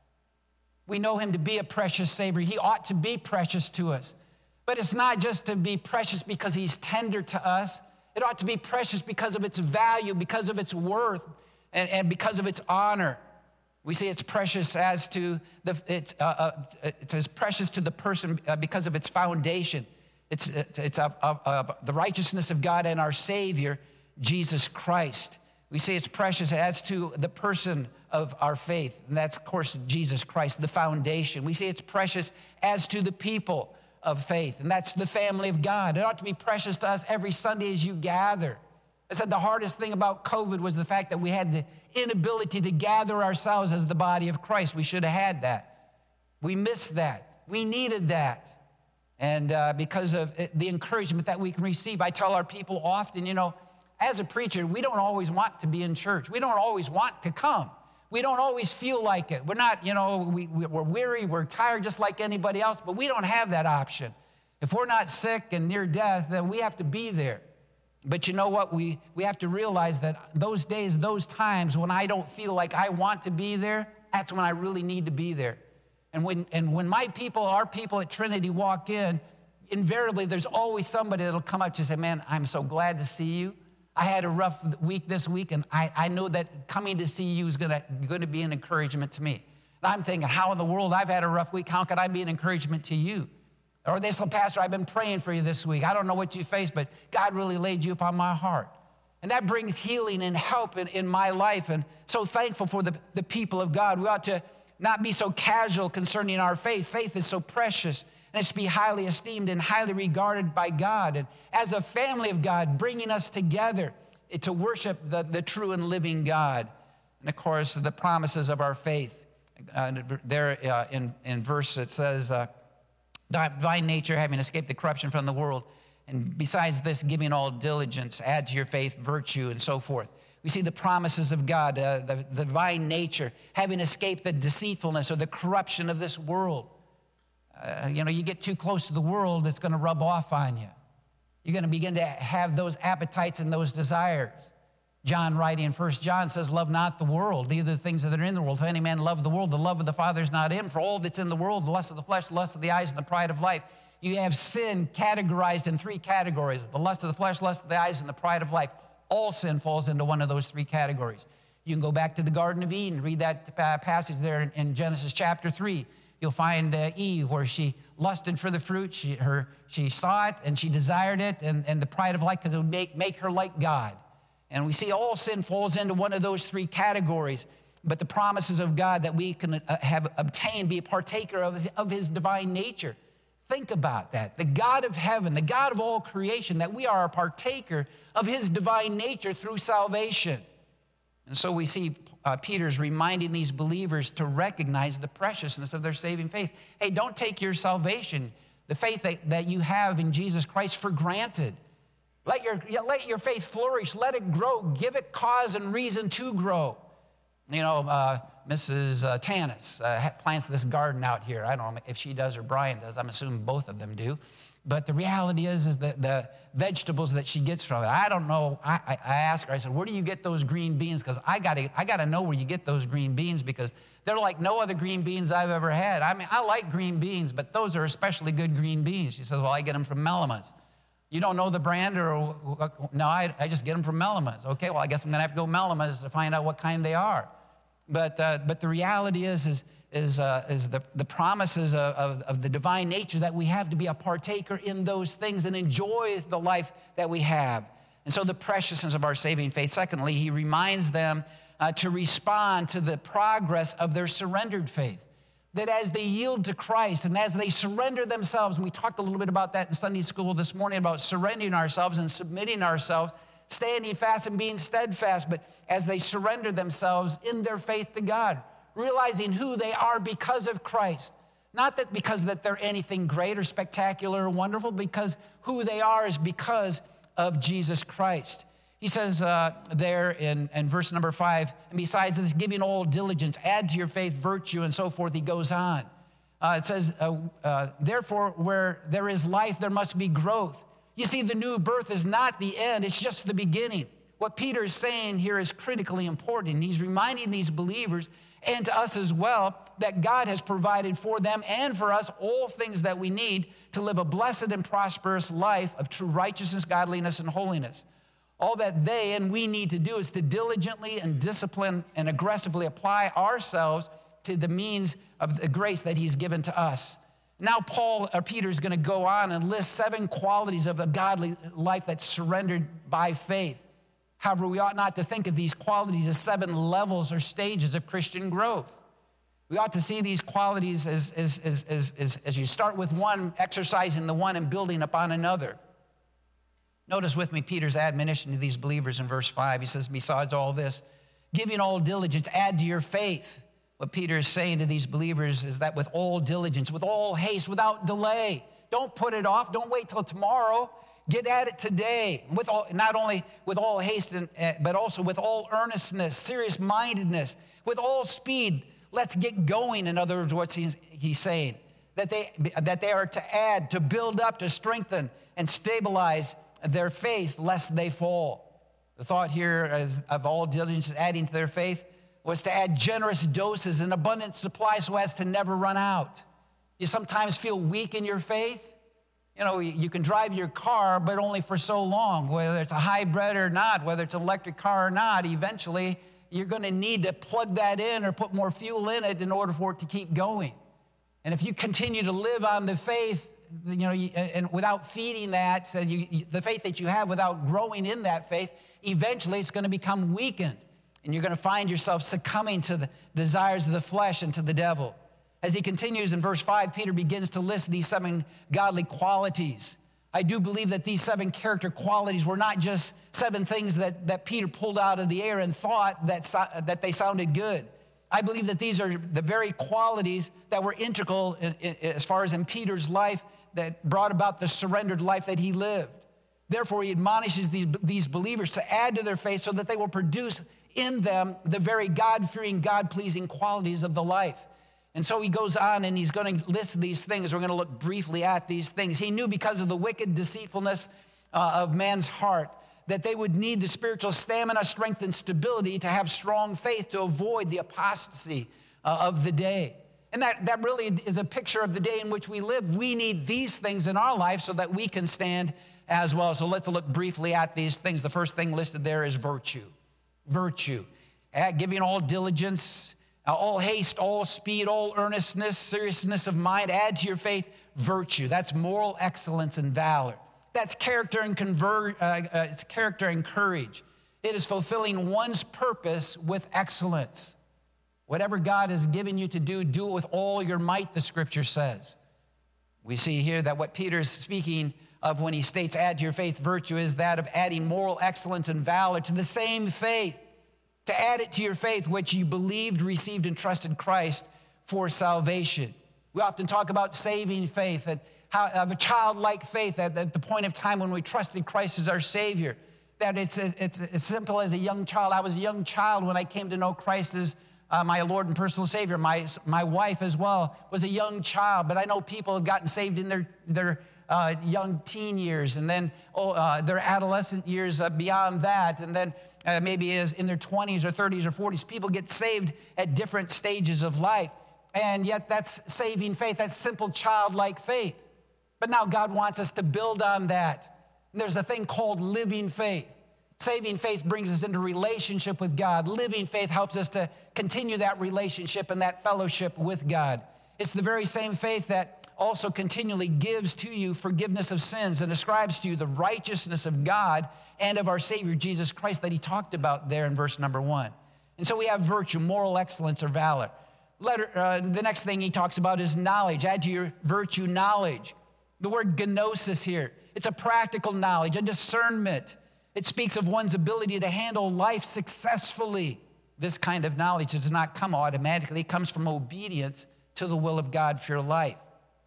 We know him to be a precious Savior. He ought to be precious to us. But it's not just to be precious because he's tender to us. It ought to be precious because of its value, because of its worth, and, and because of its honor. We see it's precious as to the, it's, uh, uh, it's as precious to the person uh, because of its foundation. It's, it's, it's of, of, of the righteousness of God and our Savior, Jesus Christ. We say it's precious as to the person of our faith, and that's, of course, Jesus Christ, the foundation. We say it's precious as to the people of faith, and that's the family of God. It ought to be precious to us every Sunday as you gather. I said the hardest thing about COVID was the fact that we had the inability to gather ourselves as the body of Christ. We should have had that. We missed that. We needed that. And uh, because of the encouragement that we can receive, I tell our people often, you know, as a preacher, we don't always want to be in church. We don't always want to come. We don't always feel like it. We're not, you know, we, we're weary, we're tired just like anybody else, but we don't have that option. If we're not sick and near death, then we have to be there. But you know what? We, we have to realize that those days, those times when I don't feel like I want to be there, that's when I really need to be there. And when, and when my people, our people at Trinity walk in, invariably there's always somebody that'll come up to say, man, I'm so glad to see you. I had a rough week this week, and I, I know that coming to see you is gonna, gonna be an encouragement to me. And I'm thinking, how in the world, I've had a rough week, how could I be an encouragement to you? Or they say, Pastor, I've been praying for you this week. I don't know what you faced, but God really laid you upon my heart. And that brings healing and help in, in my life. And so thankful for the, the people of God. We ought to not be so casual concerning our faith. Faith is so precious, and it's to be highly esteemed and highly regarded by God. And as a family of God, bringing us together to worship the, the true and living God. And of course, the promises of our faith. Uh, there uh, in, in verse, it says, uh, divine nature, having escaped the corruption from the world, and besides this, giving all diligence, add to your faith virtue, and so forth. We see the promises of God, uh, the, the divine nature, having escaped the deceitfulness or the corruption of this world. Uh, you know, you get too close to the world, it's going to rub off on you. You're going to begin to have those appetites and those desires. John, writing in First John, says, love not the world, neither the things that are in the world. If any man love the world, the love of the Father is not in him. For all that's in the world, the lust of the flesh, the lust of the eyes, and the pride of life. You have sin categorized in three categories: the lust of the flesh, lust of the eyes, and the pride of life. All sin falls into one of those three categories. You can go back to the Garden of Eden, read that uh, passage there in, in Genesis chapter three. You'll find uh, Eve, where she lusted for the fruit. She, her, she saw it, and she desired it, and, and the pride of life, because it would make, make her like God. And we see all sin falls into one of those three categories. But the promises of God that we can uh, have obtained, be a partaker of, of his divine nature. Think about that. The God of heaven, the God of all creation, that we are a partaker of his divine nature through salvation. And so we see uh, Peter's reminding these believers to recognize the preciousness of their saving faith. Hey, don't take your salvation, the faith that, that you have in Jesus Christ, for granted. Let your, let your faith flourish. Let it grow. Give it cause and reason to grow. You know, uh, Missus Uh, Tanis uh, plants this garden out here. I don't know if she does or Brian does. I'm assuming both of them do. But the reality is, is that the vegetables that she gets from it, I don't know. I, I, I asked her, I said, where do you get those green beans? Because I got to I gotta know where you get those green beans, because they're like no other green beans I've ever had. I mean, I like green beans, but those are especially good green beans. She says, well, I get them from Melama's. You don't know the brand? Or no, I, I just get them from Melama's. Okay, well, I guess I'm going to have to go Melama's to find out what kind they are. But uh, but the reality is is is uh, is the the promises of, of, of the divine nature that we have to be a partaker in those things and enjoy the life that we have. And so the preciousness of our saving faith. Secondly, he reminds them uh, to respond to the progress of their surrendered faith. That as they yield to Christ and as they surrender themselves, and we talked a little bit about that in Sunday school this morning, about surrendering ourselves and submitting ourselves, standing fast and being steadfast, but as they surrender themselves in their faith to God, realizing who they are because of Christ. Not that because that they're anything great or spectacular or wonderful, because who they are is because of Jesus Christ. He says uh, there in, in verse number five, and besides this, giving all diligence, add to your faith virtue, and so forth. He goes on. Uh, it says, uh, uh, therefore, where there is life, there must be growth. You see, the new birth is not the end, it's just the beginning. What Peter is saying here is critically important. He's reminding these believers, and to us as well, that God has provided for them and for us all things that we need to live a blessed and prosperous life of true righteousness, godliness, and holiness. All that they and we need to do is to diligently and discipline and aggressively apply ourselves to the means of the grace that he's given to us. Now Paul or Peter is going to go on and list seven qualities of a godly life that's surrendered by faith. However, we ought not to think of these qualities as seven levels or stages of Christian growth. We ought to see these qualities as, as, as, as, as, as you start with one, exercising the one and building upon another. Notice with me Peter's admonition to these believers in verse five. He says, besides all this, giving all diligence, add to your faith. What Peter is saying to these believers is that with all diligence, with all haste, without delay. Don't put it off. Don't wait till tomorrow. Get at it today. With all, not only with all haste, and, uh, but also with all earnestness, serious-mindedness, with all speed. Let's get going, in other words, what he's, he's saying. That they, that they are to add, to build up, to strengthen, and stabilize their faith, lest they fall. The thought here is of all diligence adding to their faith was to add generous doses and abundant supply so as to never run out. You sometimes feel weak in your faith. You know, you can drive your car, but only for so long, whether it's a hybrid or not, whether it's an electric car or not. Eventually, you're going to need to plug that in or put more fuel in it in order for it to keep going. And if you continue to live on the faith, you know, and without feeding that, so you, the faith that you have without growing in that faith, eventually it's going to become weakened. And you're going to find yourself succumbing to the desires of the flesh and to the devil. As he continues in verse five, Peter begins to list these seven godly qualities. I do believe that these seven character qualities were not just seven things that, that Peter pulled out of the air and thought that, so, that they sounded good. I believe that these are the very qualities that were integral in, in, as far as in Peter's life that brought about the surrendered life that he lived. Therefore, he admonishes these, these believers to add to their faith so that they will produce in them the very God-fearing, God-pleasing qualities of the life. And so he goes on and he's going to list these things. We're going to look briefly at these things. He knew because of the wicked deceitfulness uh, of man's heart that they would need the spiritual stamina, strength, and stability to have strong faith to avoid the apostasy uh, of the day. And that, that really is a picture of the day in which we live. We need these things in our life so that we can stand as well. So let's look briefly at these things. The first thing listed there is virtue. Virtue. Uh, giving all diligence, uh, all haste, all speed, all earnestness, seriousness of mind. Add to your faith virtue. That's moral excellence and valor. That's character and conver- uh, uh, it's character and courage. It is fulfilling one's purpose with excellence. Whatever God has given you to do, do it with all your might, the scripture says. We see here that what Peter's speaking of when he states add to your faith virtue is that of adding moral excellence and valor to the same faith, to add it to your faith which you believed, received, and trusted Christ for salvation. We often talk about saving faith, and how of a childlike faith at, at the point of time when we trusted Christ as our Savior. That it's, it's as simple as a young child. I was a young child when I came to know Christ as uh, my Lord and personal Savior. My, my wife as well was a young child, but I know people have gotten saved in their, their uh, young teen years, and then oh, uh, their adolescent years uh, beyond that, and then uh, maybe as in their twenties or thirties or forties. People get saved at different stages of life, and yet that's saving faith. That's simple childlike faith. But now God wants us to build on that. And there's a thing called living faith. Saving faith brings us into relationship with God. Living faith helps us to continue that relationship and that fellowship with God. It's the very same faith that also continually gives to you forgiveness of sins and ascribes to you the righteousness of God and of our Savior, Jesus Christ, that he talked about there in verse number one. And so we have virtue, moral excellence, or valor. Letter, uh, the next thing he talks about is knowledge. Add to your virtue knowledge. The word gnosis here, it's a practical knowledge, a discernment. It speaks of one's ability to handle life successfully. This kind of knowledge does not come automatically. It comes from obedience to the will of God for your life.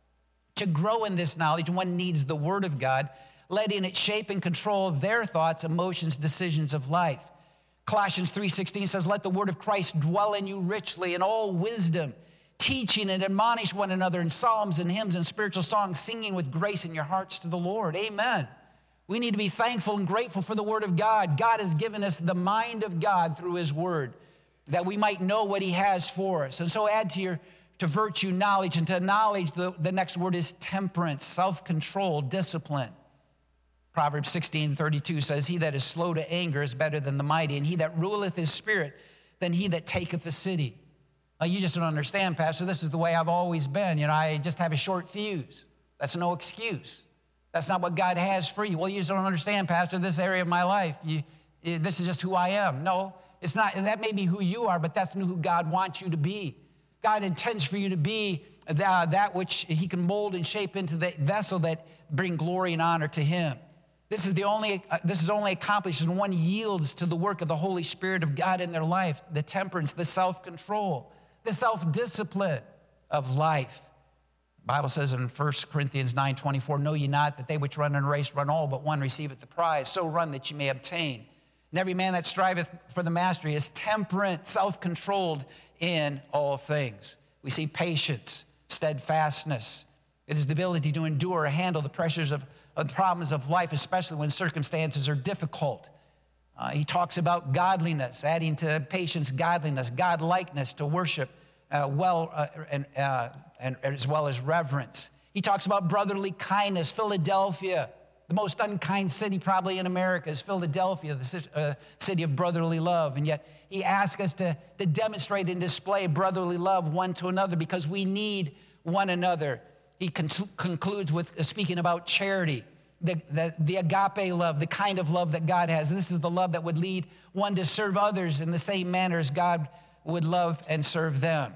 To grow in this knowledge, one needs the Word of God, letting it shape and control their thoughts, emotions, decisions of life. Colossians three sixteen says, let the word of Christ dwell in you richly in all wisdom, teaching and admonish one another in psalms and hymns and spiritual songs, singing with grace in your hearts to the Lord. Amen. We need to be thankful and grateful for the word of God. God has given us the mind of God through his word, that we might know what he has for us. And so add to your to virtue knowledge, and to knowledge, the, the next word is temperance, self-control, discipline. Proverbs sixteen thirty-two says, he that is slow to anger is better than the mighty, and he that ruleth his spirit than he that taketh a city. Now, you just don't understand, Pastor. This is the way I've always been. You know, I just have a short fuse. That's no excuse. That's not what God has for you. Well, you just don't understand, Pastor, this area of my life. You, this is just who I am. No, it's not. That may be who you are, but that's not who God wants you to be. God intends for you to be that, that which he can mold and shape into the vessel that bring glory and honor to him. This is the only, uh, this is only accomplished when one yields to the work of the Holy Spirit of God in their life, the temperance, the self-control, the self-discipline of life. The Bible says in First Corinthians nine twenty-four, know ye not that they which run in a race run all, but one receiveth the prize. So run that ye may obtain. And every man that striveth for the mastery is temperate, self-controlled in all things. We see patience, steadfastness. It is the ability to endure or handle the pressures of, of the problems of life, especially when circumstances are difficult. Uh, he talks about godliness, adding to patience godliness, God-likeness, to worship uh, well uh, and, uh, and as well as reverence. He talks about brotherly kindness. Philadelphia, the most unkind city probably in America, is Philadelphia, the uh, city of brotherly love. And yet he asks us to, to demonstrate and display brotherly love one to another because we need one another. He con- concludes with uh, speaking about charity, the, the, the agape love, the kind of love that God has. This is the love that would lead one to serve others in the same manner as God would love and serve them.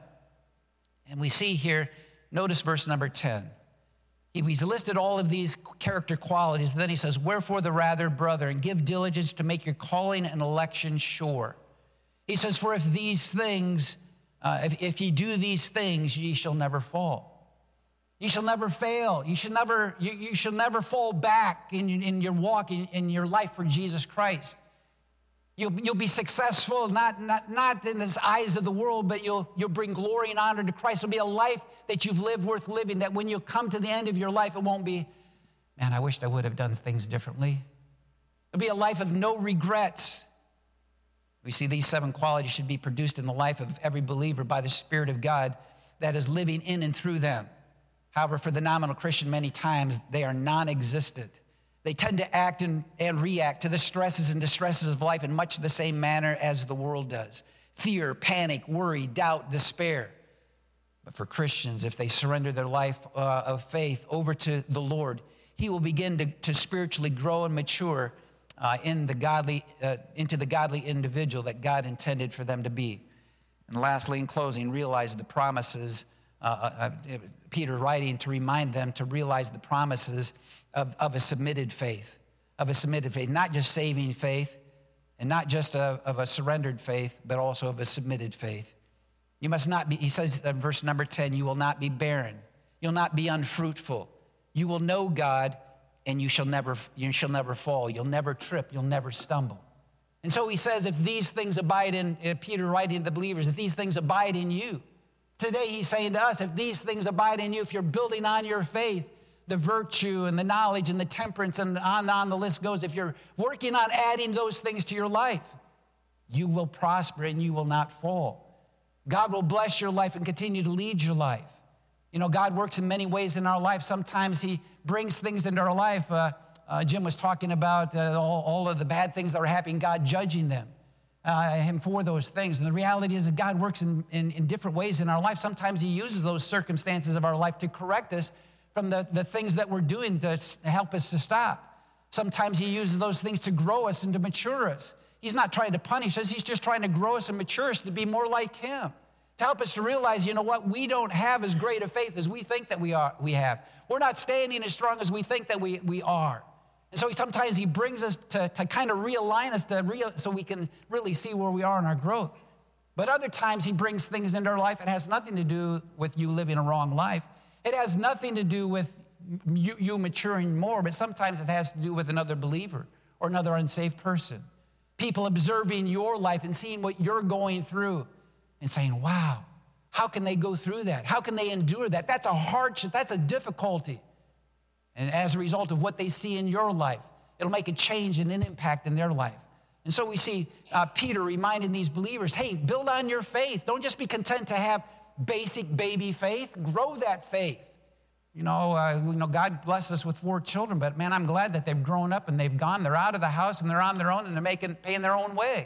And we see here, notice verse number ten. He's listed all of these character qualities. Then he says, wherefore the rather, brother, and give diligence to make your calling and election sure. He says, for if these things, uh, if, if ye do these things, ye shall never fall. You shall never fail. You should never, you, you shall never fall back in, in your walk, in, in your life for Jesus Christ. You'll, you'll be successful, not, not, not in the eyes of the world, but you'll, you'll bring glory and honor to Christ. It'll be a life that you've lived worth living, that when you come to the end of your life, it won't be, man, I wished I would have done things differently. It'll be a life of no regrets. We see these seven qualities should be produced in the life of every believer by the Spirit of God that is living in and through them. However, for the nominal Christian, many times they are non-existent. They tend to act and, and react to the stresses and distresses of life in much the same manner as the world does. Fear, panic, worry, doubt, despair. But for Christians, if they surrender their life uh, of faith over to the Lord, he will begin to, to spiritually grow and mature uh, in the godly, uh, into the godly individual that God intended for them to be. And lastly, in closing, realize the promises uh, uh, Peter writing to remind them to realize the promises of, of a submitted faith, of a submitted faith, not just saving faith, and not just a, of a surrendered faith, but also of a submitted faith. You must not be, he says in verse number ten, you will not be barren. You'll not be unfruitful. You will know God, and you shall never, you shall never fall. You'll never trip. You'll never stumble. And so he says, if these things abide in, uh, Peter writing to the believers, if these things abide in you, today he's saying to us, if these things abide in you, if you're building on your faith, the virtue and the knowledge and the temperance and on and on the list goes, if you're working on adding those things to your life, you will prosper and you will not fall. God will bless your life and continue to lead your life. You know, God works in many ways in our life. Sometimes he brings things into our life. Uh, uh, Jim was talking about uh, all, all of the bad things that are happening, God judging them, uh, him for those things. And the reality is that God works in, in, in different ways in our life. Sometimes he uses those circumstances of our life to correct us from the, the things that we're doing to help us to stop. Sometimes he uses those things to grow us and to mature us. He's not trying to punish us. He's just trying to grow us and mature us to be more like him. To help us to realize, you know what, we don't have as great a faith as we think that we are. We have. We're not standing as strong as we think that we, we are. And so he, sometimes he brings us to, to kind of realign us to real, so we can really see where we are in our growth. But other times he brings things into our life. It has nothing to do with you living a wrong life. It has nothing to do with you, you maturing more, but sometimes it has to do with another believer or another unsaved person. People observing your life and seeing what you're going through and saying, wow, how can they go through that? How can they endure that? That's a hardship. That's a difficulty. And as a result of what they see in your life, it'll make a change and an impact in their life. And so we see uh, Peter reminding these believers, hey, build on your faith. Don't just be content to have basic baby faith. Grow that faith. You know, uh, you know, God blessed us with four children, but man, I'm glad that they've grown up and they've gone. They're out of the house and they're on their own and they're making, paying their own way.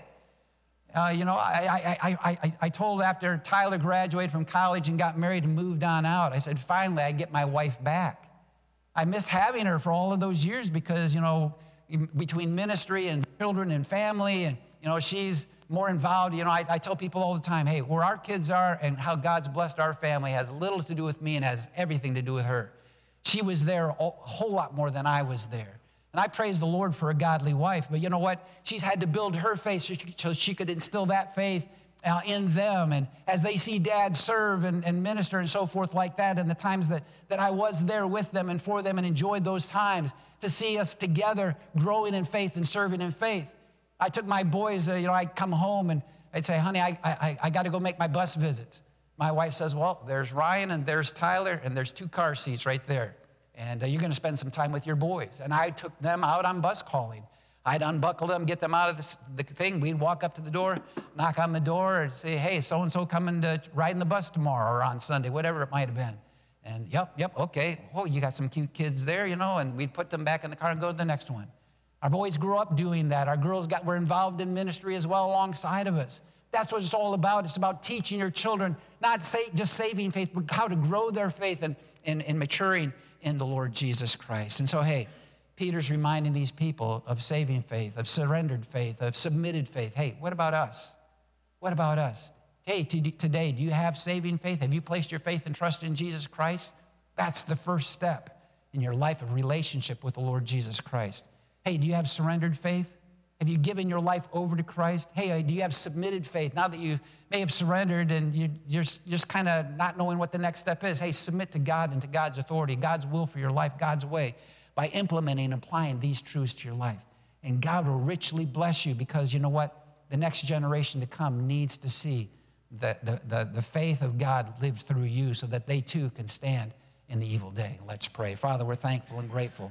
Uh, you know, I, I, I, I, I told after Tyler graduated from college and got married and moved on out, I said, finally, I get my wife back. I missed having her for all of those years because, you know, between ministry and children and family, and, you know, she's more involved. You know, I, I tell people all the time, hey, where our kids are and how God's blessed our family has little to do with me and has everything to do with her. She was there a whole lot more than I was there. And I praise the Lord for a godly wife. But you know what? She's had to build her faith so she could instill that faith uh, in them. And as they see Dad serve and, and minister and so forth like that, and the times that, that I was there with them and for them and enjoyed those times, to see us together growing in faith and serving in faith. I took my boys, uh, you know, I'd come home and I'd say, honey, I, I, I got to go make my bus visits. My wife says, well, there's Ryan and there's Tyler and there's two car seats right there. And uh, you're going to spend some time with your boys. And I took them out on bus calling. I'd unbuckle them, get them out of the, the thing. We'd walk up to the door, knock on the door, and say, hey, so-and-so coming to riding the bus tomorrow or on Sunday, whatever it might have been. And yep, yep, okay. Oh, you got some cute kids there, you know, and we'd put them back in the car and go to the next one. Our boys grew up doing that. Our girls got were involved in ministry as well alongside of us. That's what it's all about. It's about teaching your children, not say, just saving faith, but how to grow their faith and, and, and maturing in the Lord Jesus Christ. And so, hey, Peter's reminding these people of saving faith, of surrendered faith, of submitted faith. Hey, what about us? What about us? Hey, today, do you have saving faith? Have you placed your faith and trust in Jesus Christ? That's the first step in your life of relationship with the Lord Jesus Christ. Hey, do you have surrendered faith? Have you given your life over to Christ? Hey, do you have submitted faith? Now that you may have surrendered and you, you're just kind of not knowing what the next step is, hey, submit to God and to God's authority, God's will for your life, God's way, by implementing and applying these truths to your life. And God will richly bless you because you know what? The next generation to come needs to see the, the, the, the faith of God lived through you so that they too can stand in the evil day. Let's pray. Father, we're thankful and grateful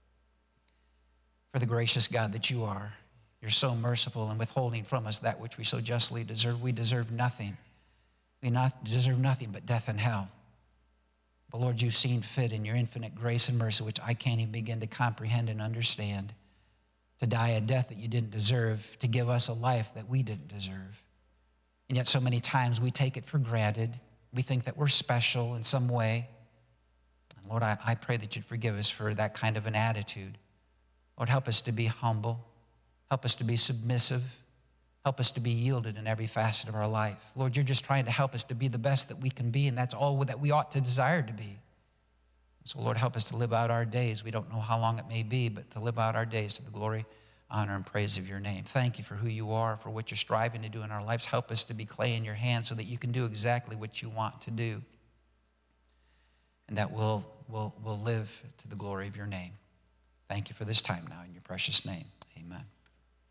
for the gracious God that you are. You're so merciful in withholding from us that which we so justly deserve. We deserve nothing. We not deserve nothing but death and hell. But Lord, you've seen fit in your infinite grace and mercy, which I can't even begin to comprehend and understand, to die a death that you didn't deserve, to give us a life that we didn't deserve. And yet so many times we take it for granted. We think that we're special in some way. And Lord, I, I pray that you'd forgive us for that kind of an attitude. Lord, help us to be humble. Help us to be submissive. Help us to be yielded in every facet of our life. Lord, you're just trying to help us to be the best that we can be, and that's all that we ought to desire to be. So, Lord, help us to live out our days. We don't know how long it may be, but to live out our days to the glory, honor, and praise of your name. Thank you for who you are, for what you're striving to do in our lives. Help us to be clay in your hands so that you can do exactly what you want to do, and that we'll, we'll, we'll live to the glory of your name. Thank you for this time now in your precious name. Amen.